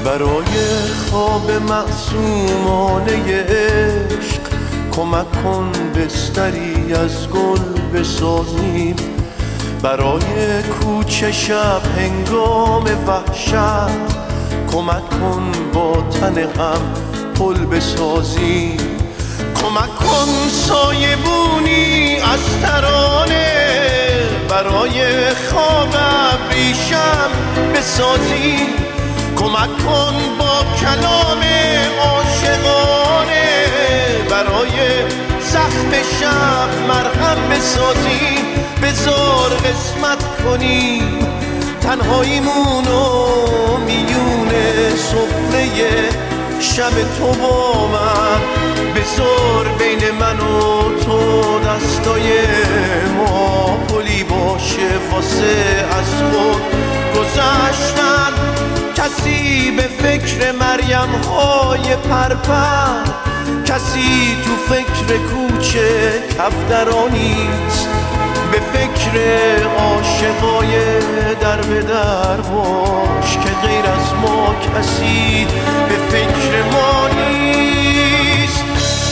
برای خواب معصومانه عشق کمک کن بستری از گل بسازیم، برای کوچه شب هنگام وحشت کمک کن با تن هم پل بسازیم، کمک کن سایبونی از ترانه برای خواب ابریشم بسازیم، کمک کن با کلام عاشقانه برای زخم شب مرهم بسازیم، بذار قسمت کنیم تنهاییمونو میون سفره شب تو با من، بذار بین من و تو دستای ما پلی باشه واسه از خود گذشتن، کسی به فکر مریم های پرپر، کسی تو فکر کوچه کفترانیست، به فکر عاشقای در به در باش که غیر از ما کسی به فکر ما نیست.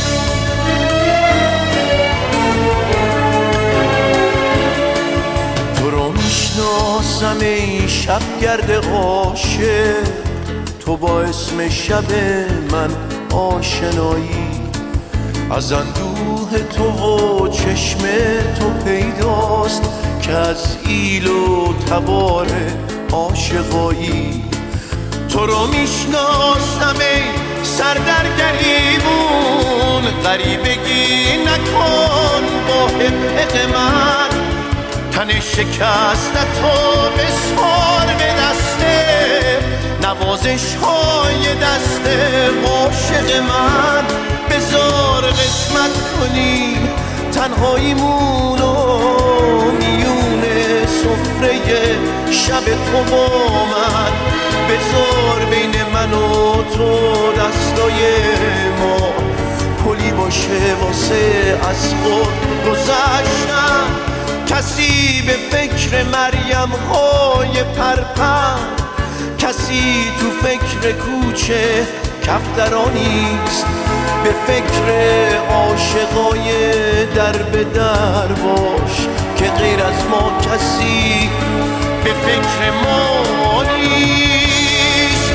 تو رو میشناسم ای شبگرد عاشق، تو با اسم شب من آشنایی، از اندوه تو و چشم تو پیداست که از ایل و تبار عاشقایی، تو رو میشناسم ای سر در گریبون، غریبگی نکن با حق من، تن شکسته تو بسپار به دسته نوازش های دست عاشق من، بذار قسمت کنیم تنهاییمونو میون سفره شب تو با من، بذار بین من و تو دستای ما پلی باشه واسه از خود گذشتن، کسی به فکر مریم های پرپر، کسی تو فکر کوچه کفترانیست، به فکر عاشقای در به در باش که غیر از ما کسی به فکر ما نیست.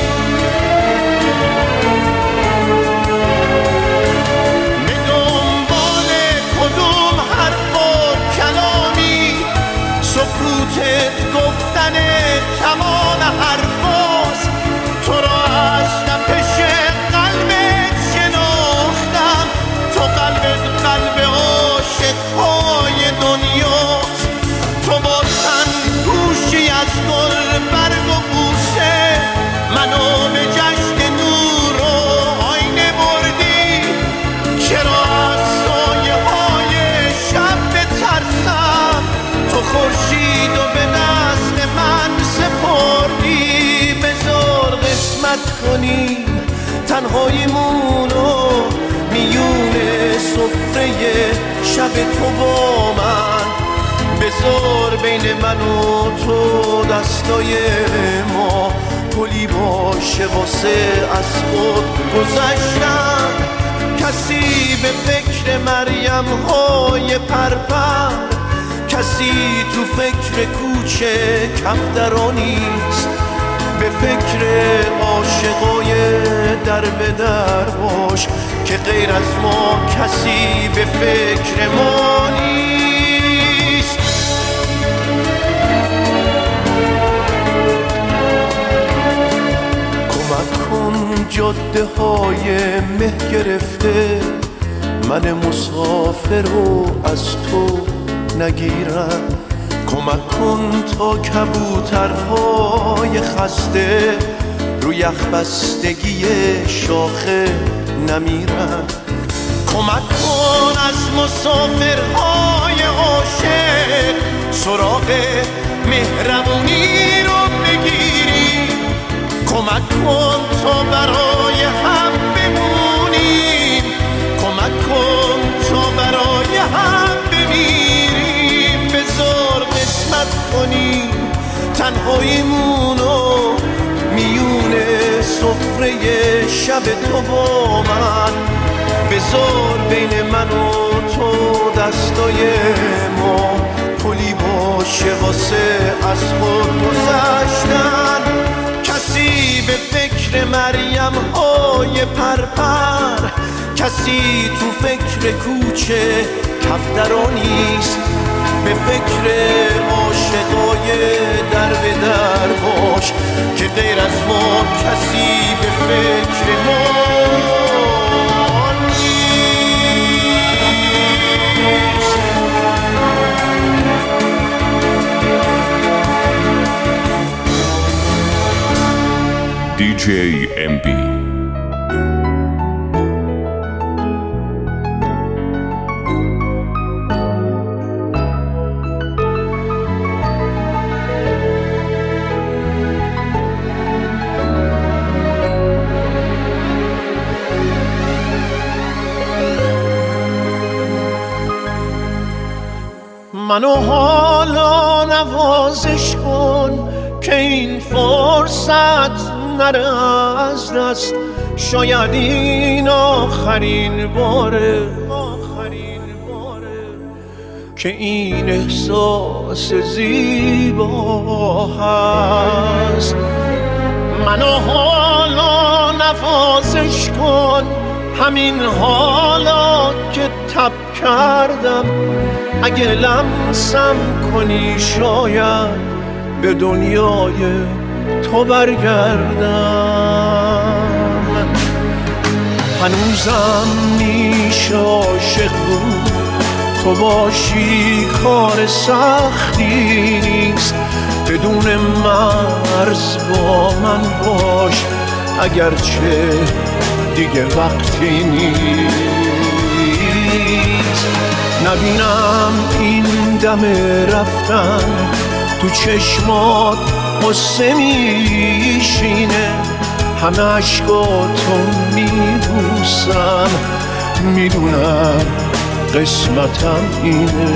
به دنبال کدوم حرف و کلامی سکوتت گفتن تمام حرفاست، تو را از نپش قلبت شناختم، تو قلبت قلب عاشقهای دنیاست، تو با تن گوشی از گل برگ و بوسه منو به جشن نور و آینه بردی، چرا از سایه های شب بترسم، تو خورشید و به نسل من سپردی، بذار قسمت کنیم تنهاییمونو میون سفره شب تو با من، بذار بین من و تو دستای ما پلی باشه واسه از خود گذشتن، کسی به فکر مریم های پرپر، کسی تو فکر کوچه کفترانیست، به فکر عاشقای در به در باش که غیر از ما کسی به فکر ما نیست. کمک کن جاده های مه گرفته من مسافر رو از تو نگیرم، کمک کن تا کبوترهای خسته روی یخ بستگی شاخه نمیرن، کمک کن از مسافرهای عاشق سراغ مهربونی رو بگیری، کمک کن تا برای هم بمونیم، کمک کن تا برای هم بمیریم، بذار قسمت کنیم تنهاییمونو میون صبح شب تو با من، بذار بین من و تو دستای ما پلی باشه واسه از خود گذشتن. کسی به فکر مریم های پرپر، کسی تو فکر کوچه کفترا نیست، به فکر عاشقای در به در باش که غیر از ما کسی به فکر ما نیست. DJ MB منو حالا نوازش کن که این فرصت نره از دست، شاید این آخرین باره که این احساس زیبا هست. منو حالا نوازش کن، همین حالا که تب کردم، اگه لمسم کنی شاید به دنیای تو برگردم. هنوزم میشه عاشق بود، تو باشی کار سختی نیست، بدون مرز با من باش اگرچه دیگه وقتی نیست. نبینم این دم رفتن تو چشمات قصه میشینه، همه عشقاتو میبوسم، میدونم قسمتم اینه.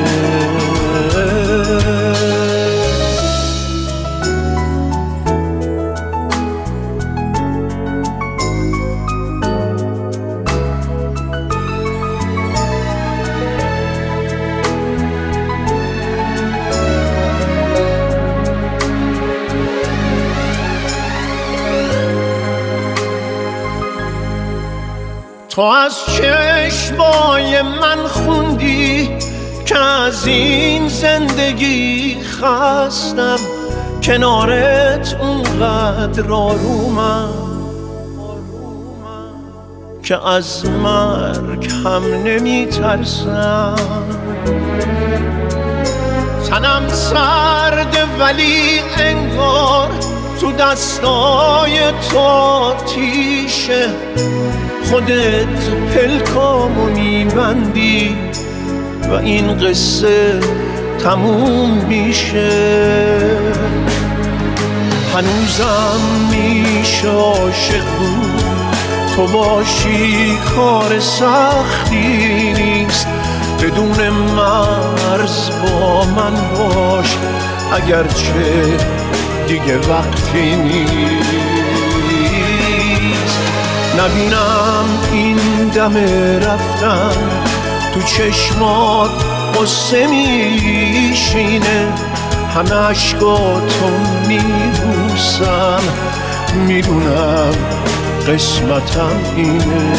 تو از چشمای من خوندی که از این زندگی خستم، کنارت اونقدر آرومم که از مرگ هم نمی ترسم. تنم سرده ولی انگار تو دستای تو آتیشه، خودت پلکامو میبندی و این قصه تموم میشه. هنوزم میشه عاشق بود، تو باشی کار سختی نیست، بدون مرز با من باش اگرچه دیگه وقتی نیست. نبینم این دم رفتن تو چشمات قصه میشینه، همه عشقاتو میبوسم، میدونم قسمتم اینه.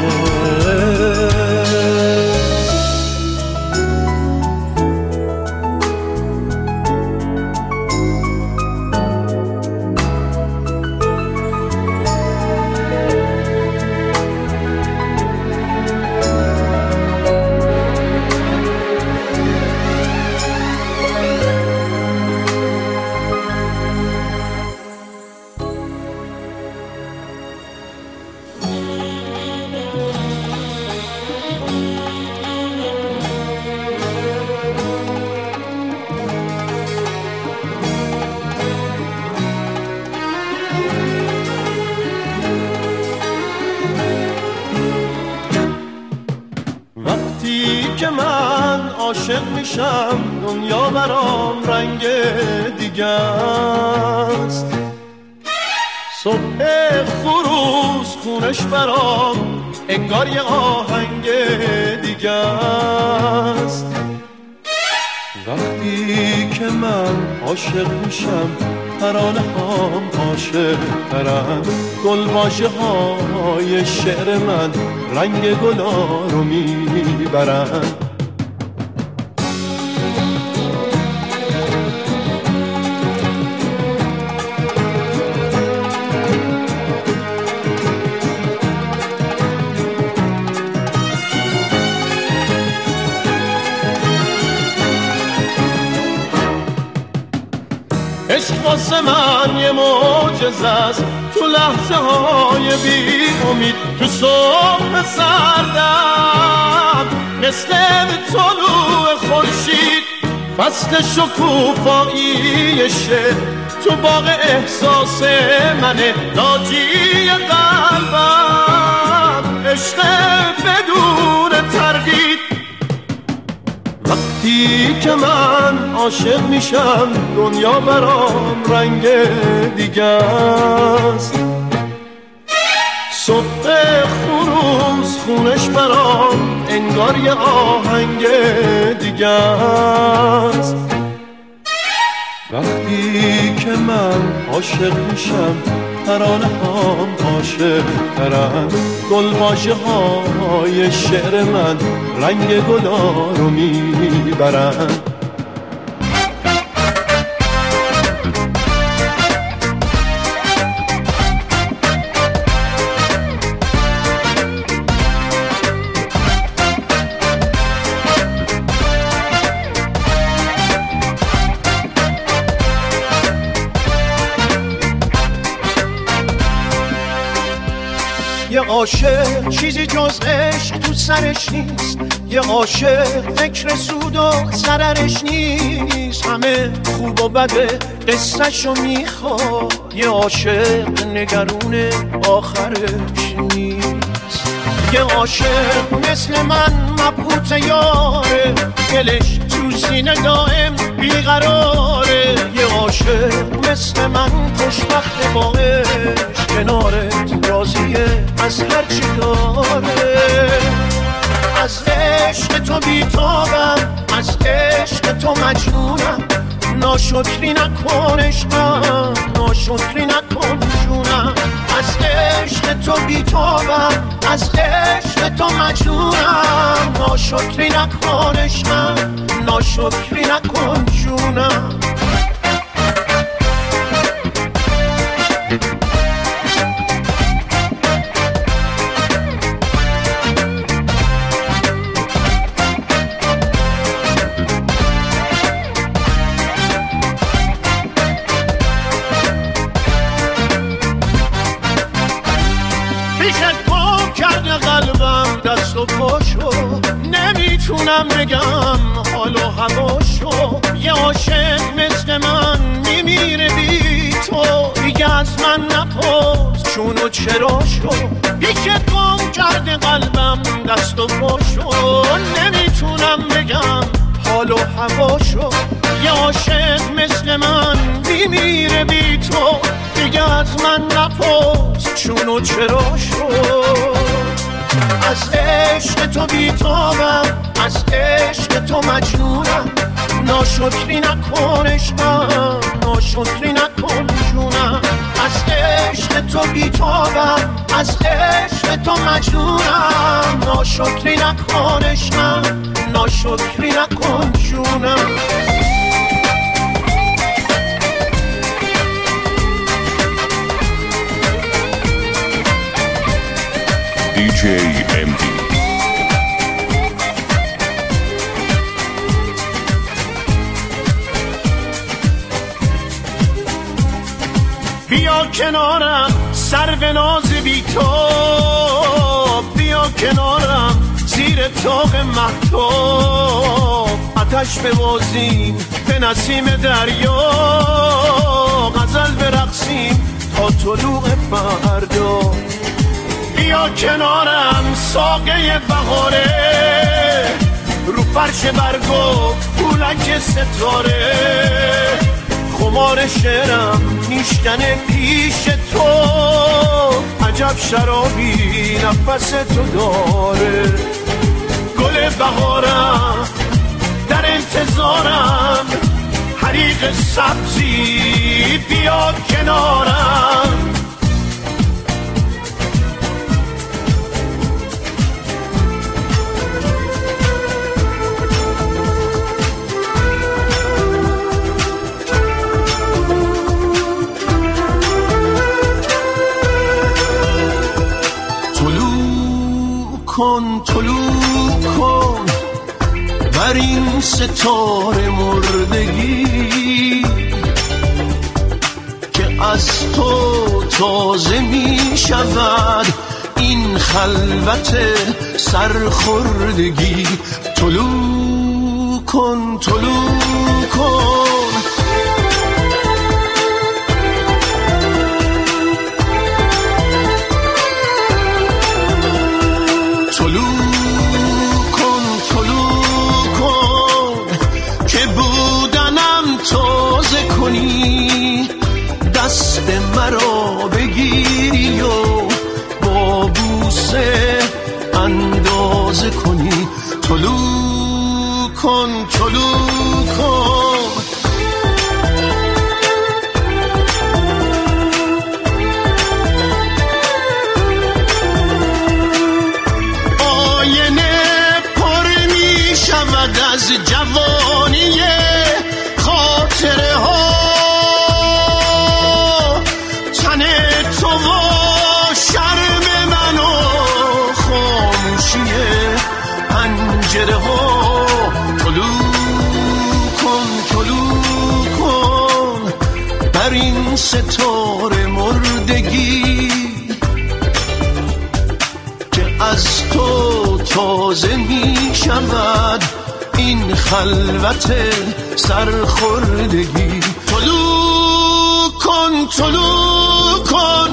که من عاشق میشم دنیا برام رنگ دیگه است، صبح خروس خونش برام انگار یه آهنگ دیگه است. وقتی که من عاشق میشم ترانه هم عاشق ترن، گلواژه های شعر من رنگ گلا رو میبرن. عشق واسه من یه معجزه است، تو لحظه های بی امید، تو صبح سردم مثل طلوع خورشید، فصل شکوفاییشه تو باغ احساس منه، ناجی قلبم عشق بدون تردید. وقتی که من عاشق میشم دنیا برام رنگ دیگه است. صبح خروس خونش برام انگار یه آهنگ دیگه است. وقتی که من عاشق میشم ترانه هم عاشق ترن، گلواژه های شعر من رنگ گلا رو میبرن. یه عاشق چیزی جز عشق تو سرش نیست، یه عاشق فکر سود و ضررش نیست، همه خوب و بده قصه‌شو میخواد، یه عاشق نگرون آخرش نیست. یه عاشق مثل من مبهوت یاره، دلش تو سینه دائم بیقراره، یه عاشق مثل من خوشبخت با عشق، کنارت راضیه از هر چی داره. از عشق تو بیتابم، از عشق تو مجنونم، ناشکری نکن عشقم، ناشکری نکن جونم. از عشق تو بیتابم، از عشق تو مجنونم، ناشکری نکن عشقم، ناشکری نکن جونم. دست و پاشو نمیتونم بگم حال و هواشو، یه عاشق مثل من میمیره بی تو، دیگه از من نپرس چون و چراشو، پیشت گم کرده قلبم دست و پاشو، نمیتونم بگم حال و هواشو، یه عاشق مثل من میمیره بی تو، دیگه از من نپرس چون و چراشو. از عشق تو بیتابم، از عشق تو مجنونم، ناشکری نکن عشقم، ناشکری نکن جونم. از عشق تو بیتابم، از عشق تو مجنونم، ناشکری نکن عشقم، ناشکری نکن جونم. DJ MB. بیا کنارم سر به ناز بی تو، بیا کنارم زیر طاق مهتاب، آتش ببازیم به نسیم دریا، غزل برقصیم تا طلوع فردا. بیا کنارم ساقه بهاره، رو فرش برگو پولک ستاره، خمار شعرم نیشتن پیش تو، عجب شرابی نفس تو داره. گل بهارم در انتظارم، حریق سبزی بیا کنارم. طلوع کن بر این ستاره مردگی که از تو تازه می شود این خلوت سرخوردگی. طلوع کن طلوع کن دست مرا بگیری و با بوسه اندازه کنی. طلوع کن طلوع کن آینه پر می شود از جوانی خاطره ها، پنجره ها. طلوع کن بر این ستاره مردگی که از تو تازه می شود این خلوت سرخوردگی. طلوع کن طلوع کن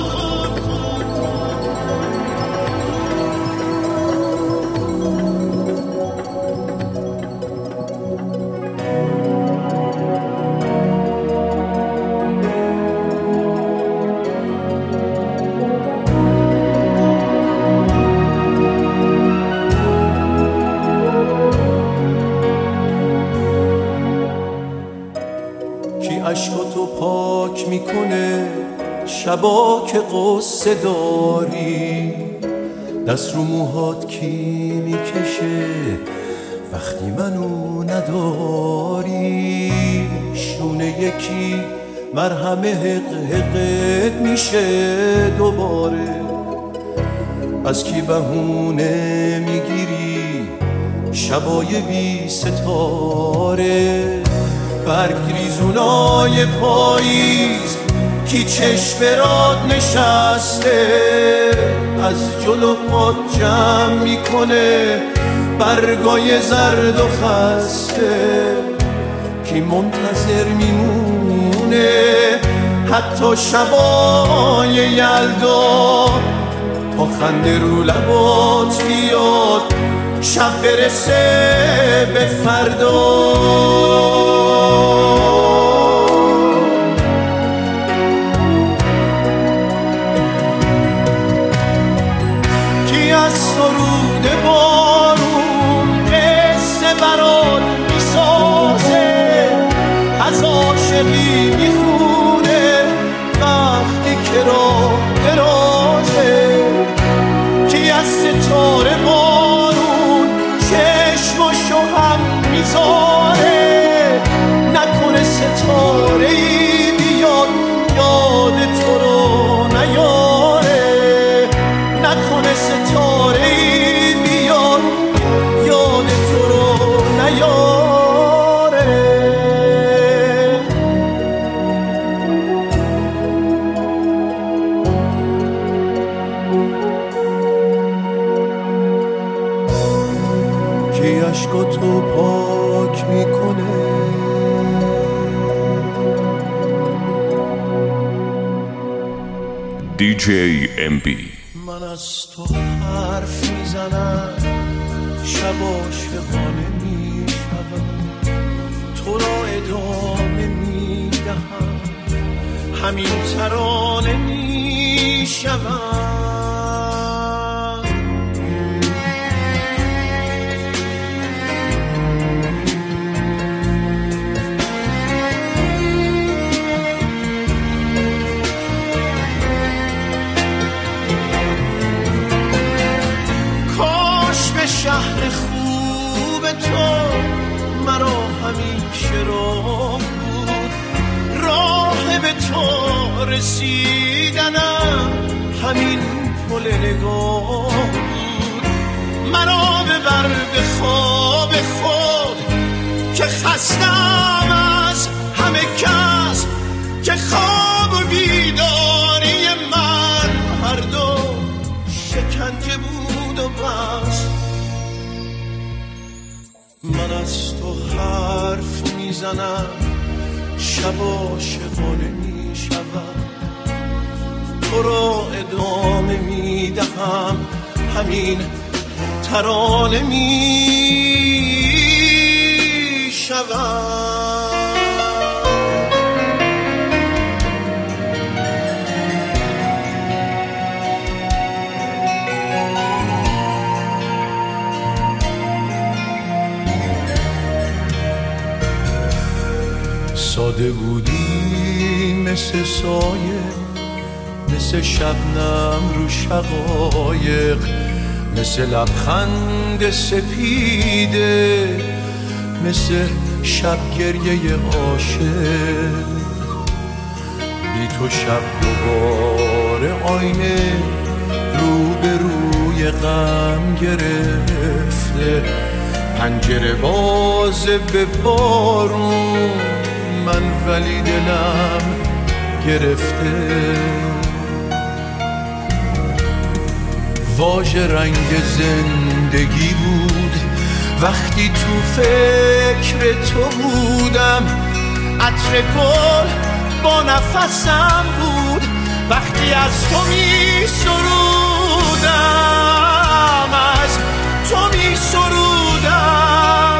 عشقاتو پاک میکنه شبا که قصه داری، دست رو موهات کی میکشه وقتی منو نداری. شونه یکی مرهم حقت میشه دوباره، از کی بهونه میگیری شبای بی ستاره. برگریزونای پاییز کی چشم برات نشسته، از جلو پات جمع میکنه برگای زرد و خسته. کی منتظر میمونه حتی شبای یلدا تا خنده رو لبات بیاد شب برسه به فردا. کی از سرود بارون قصه برات میسازه، از عاشقی میخونه وقتی که راه درازه. کی از ستاره بارون چشماشو هم میذاره، نکنه ستاره ای بیاد یاد تو رو نیاره. نکنه ستاره ای بیاد یاد تو رو نیاره. کی عشقاتو پاک میکنه DJ MB. من از تو حرف میزنم شب عاشقانه میشنوم، تو را ادامه میدهم همین ترانه می شود. کاش به شهر خوب تو مرا همیشه راه بود، راه به تو رسیدنم همین پل نگاه بود. مرا ببر به خواب خود که خستم از همه کس، که خواب و بیداری من هر دو شکنجه بود و بس. من از تو حرف میزنم شب عاشقانه میشود، تو را ادامه میدهم همین ترانه میشود. ساده بودی مثل سایه، مثل شبنم رو شقایق، مثل لبخند سپیده، مثل شب گریه عاشق. بی تو شب دوباره آینه رو به روی غم گرفته، پنجره بازه به بارون من ولی دلم گرفته. واژه رنگ زندگی بود وقتی تو فکر تو بودم، عطر گل با نفسم بود وقتی از تو می سرودم، از تو می سرودم.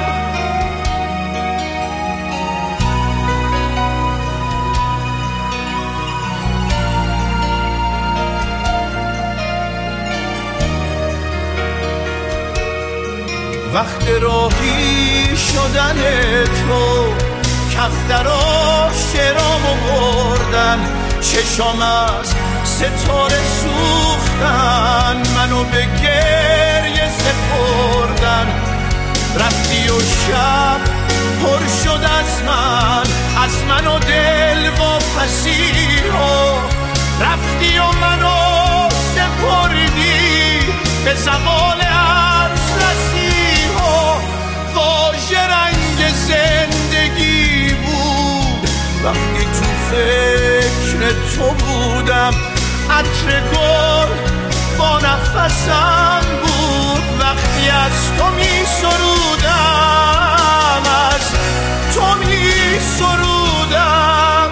وقت راهی شدن تو کفترا شرامو بردن، چشام از ستاره سوختن، منو به گریه سپردن. رفتی و شب پر شد از من و دل و پسیها، رفتی و منو سپردی به زوال عرض رسیها. واژه رنگ زندگی بود وقتی تو فکر تو بودم، عطر گل با نفسم بود وقتی از تو می سرودم، از تو می سرودم.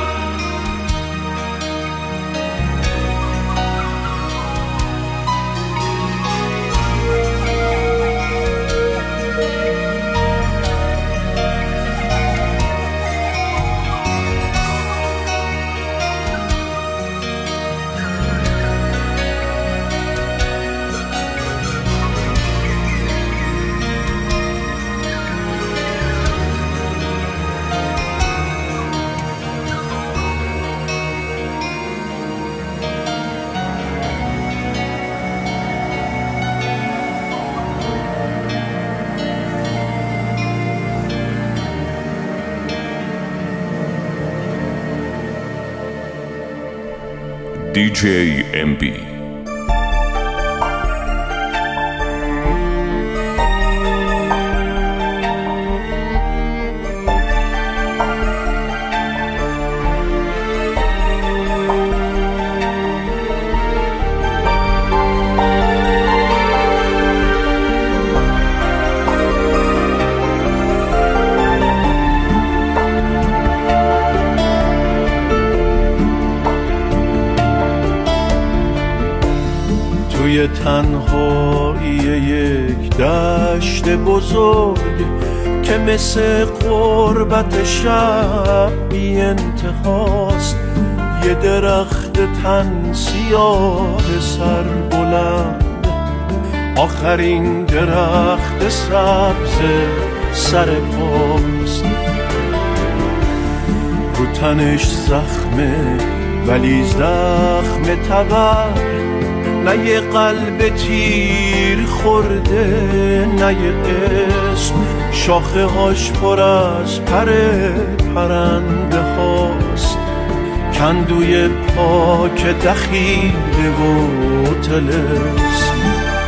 DJ MB. توی تنهایی یک دشت بزرگ که مثل قربت شب بی انتهاست، یه درخت تن سیاه سر بلند، آخرین درخت سبز سر پاست. رو تنش زخمه ولی زخم تبر، نه یه قلب تیر خورده نه یه اسم. شاخه هاش پر از پر پرنده هاست، کندوی پاک دخیله و طلسم.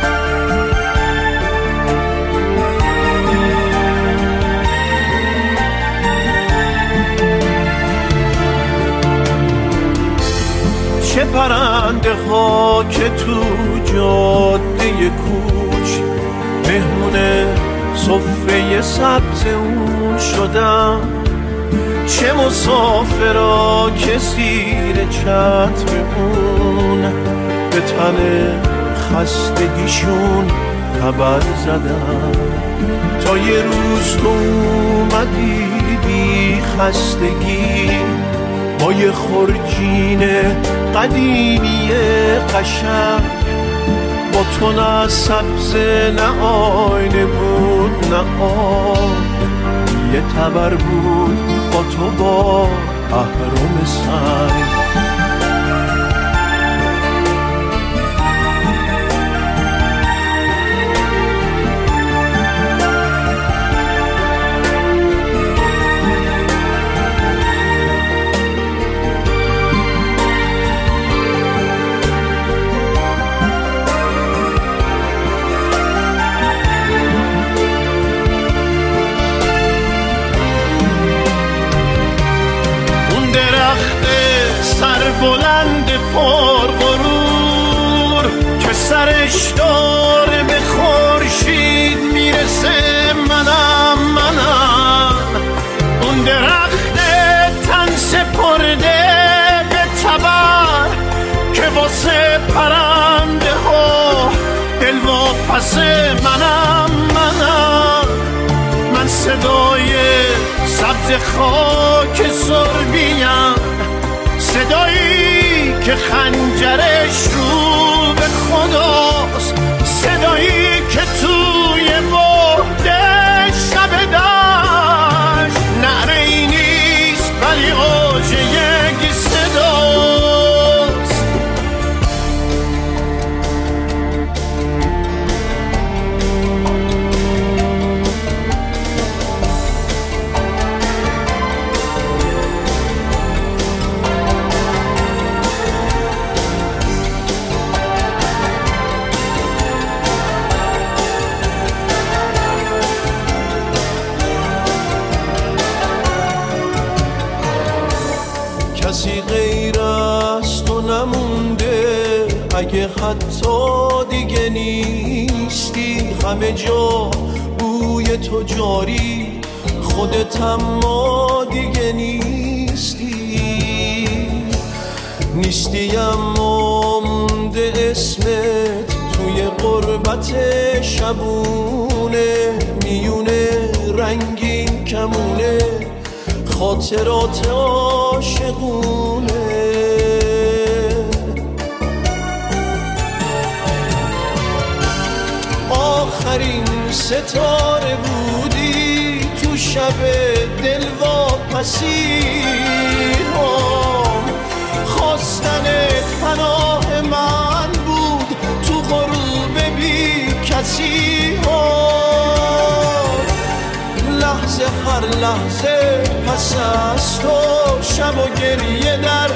چه پرنده ها که تو جاده کوچ مهمون سفره سبز اون شدن، چه مسافرها که زیر چتر اون به تن خستگیشون خبر زدن. تا یه روز تو اومدی بی خستگی با یه خورجین قدیمی قشنگ، با تو نه سبز نه آینه بود نه آب، یه تبر بود با تو با اهرم سنگ. بلند پر غرور که سرش داره به خورشید میرسه، منم اون درخت تن سپرده به تبر که واسه پرنده ها دلواپس. من صدای سبز خاک سربیم، صدایی که خنجرش رو به خداست، صدایی که توی بهده شب دشت نعره ای نیست ولی آج یک صداست. کسی غیر از تو نمونده، اگه حتی دیگه نیستی. همه جا بوی تو جاری، خودت اما دیگه نیستی اما مونده اسمت توی غربت شبونه. میونه رنگین کمونه خاطرات عاشقونه. آخرین ستاره بودی تو شب دلواپسی هم، خواستنت پناه من بود تو غروب بی کسی هم. لحظه هر لحظه پس از تو شب و گریه در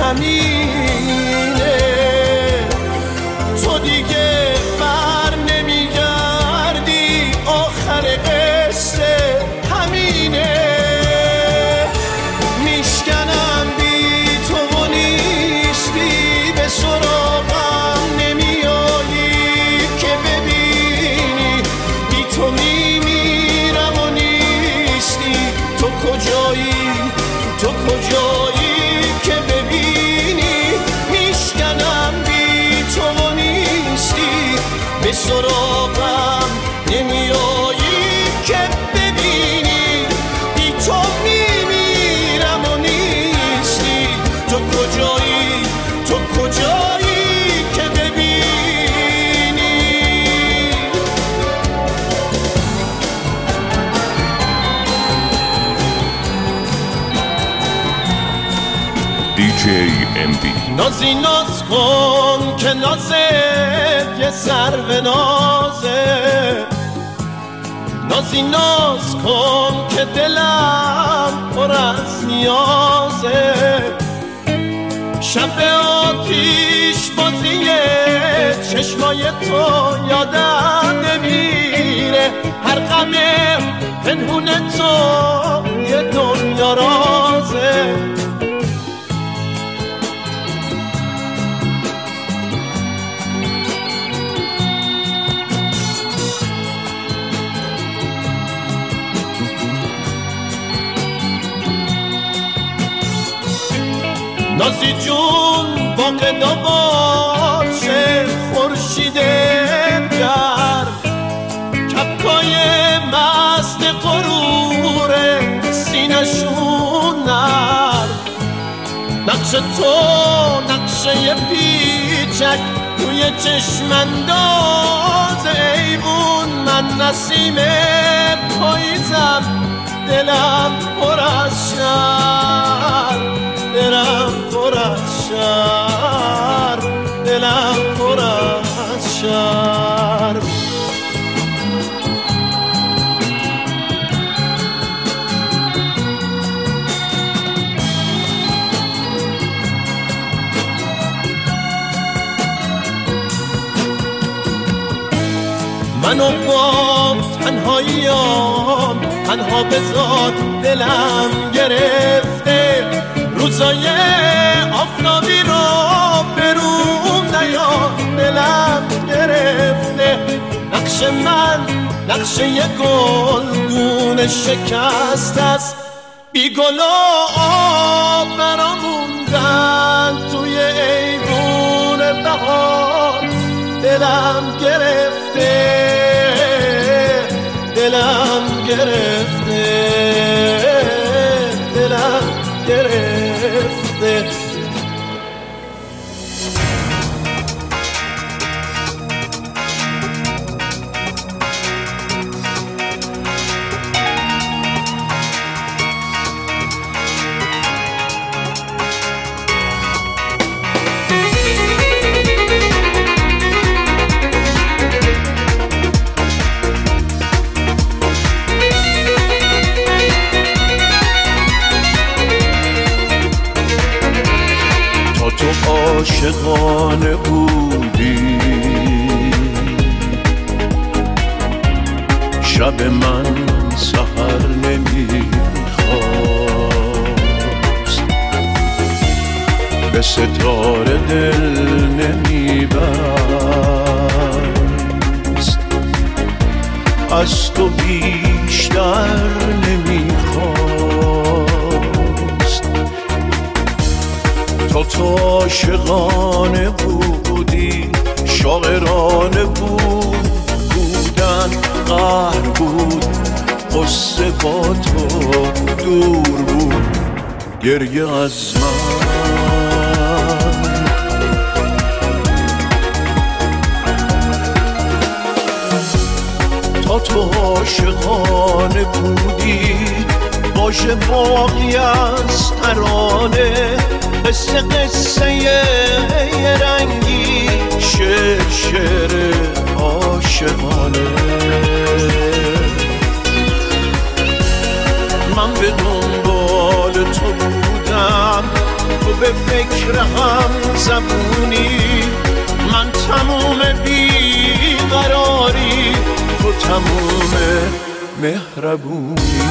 کمینه. تو دیگه بر نمیگردی، آخر قصه همینه. میشکنم بی تو و نیستی، به سراغم نمیایی که ببینی بی تو میمیرم و نیستی. تو کجایی که ببینی میشکنم DJ MB. نازی ناز کن که نازت یه سر به نازه، نازی ناز کن که دلم پر از نیازه. شب آتیش بازی چشمای تو یادم نمیره، هر غم پنهون تو یه دنیا رازه. نازی جون باقدا باشه خورشید گرم، کپکای مست غرور سینشون نرم. نقش تو نقشه پیچک توی چشم انداز ایوون، من نسیم پاییزم دلم پر از شرم، دلم پر از شرم، دلم پر از شرم. منو با تنهاییام تنها بذار، دلم گرفته روزای آفتابی رو بروم نیار، دلم گرفته. نقش من نقشه یه گلدون شکست است، بی گل و آب مرا موندن توی ایوون بهار. دلم گرفته، دلم گرفته، دلم گرفته. تو عاشقانه بودی، شب من سحر نمیخواست، به ستاره دل نمیبست، از تو بیشتر نمیخواست. تو عاشقانه بودی، شاعرانه بودن قهر بود، قصه با تو دور بود گریه از من. تو عاشقانه بودی، باشه باقی از ترانه، قصه قصه یه رنگی، شعر شعر عاشقانه. من به دنبال تو بودم، تو به فکر هم زبونی، من تموم بیقراری، تو تموم مهربونی.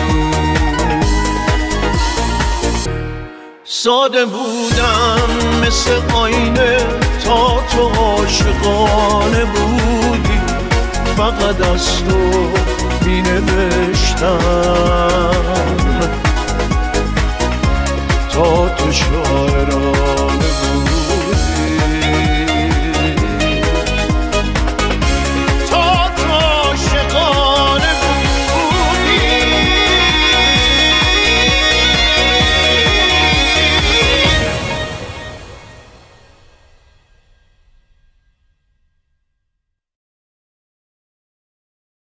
ساده بودم مثل آینه تا تو عاشقانه بودی، فقط از تو می نوشتم تا تو شاعرانه